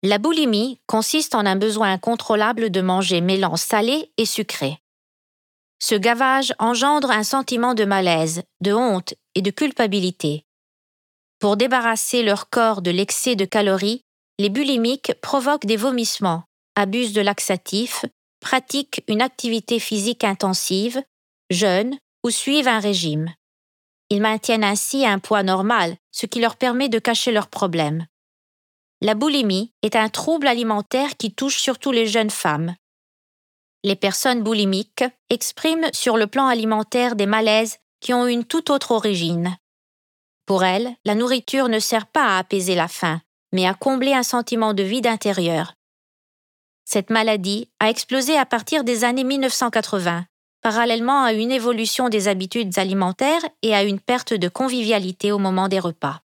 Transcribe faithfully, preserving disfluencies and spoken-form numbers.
La boulimie consiste en un besoin incontrôlable de manger mêlant salé et sucré. Ce gavage engendre un sentiment de malaise, de honte et de culpabilité. Pour débarrasser leur corps de l'excès de calories, les bulimiques provoquent des vomissements, abusent de laxatifs, pratiquent une activité physique intensive, jeûnent ou suivent un régime. Ils maintiennent ainsi un poids normal, ce qui leur permet de cacher leurs problèmes. La boulimie est un trouble alimentaire qui touche surtout les jeunes femmes. Les personnes boulimiques expriment sur le plan alimentaire des malaises qui ont une toute autre origine. Pour elles, la nourriture ne sert pas à apaiser la faim, mais à combler un sentiment de vide intérieur. Cette maladie a explosé à partir des années mille neuf cent quatre-vingts, parallèlement à une évolution des habitudes alimentaires et à une perte de convivialité au moment des repas.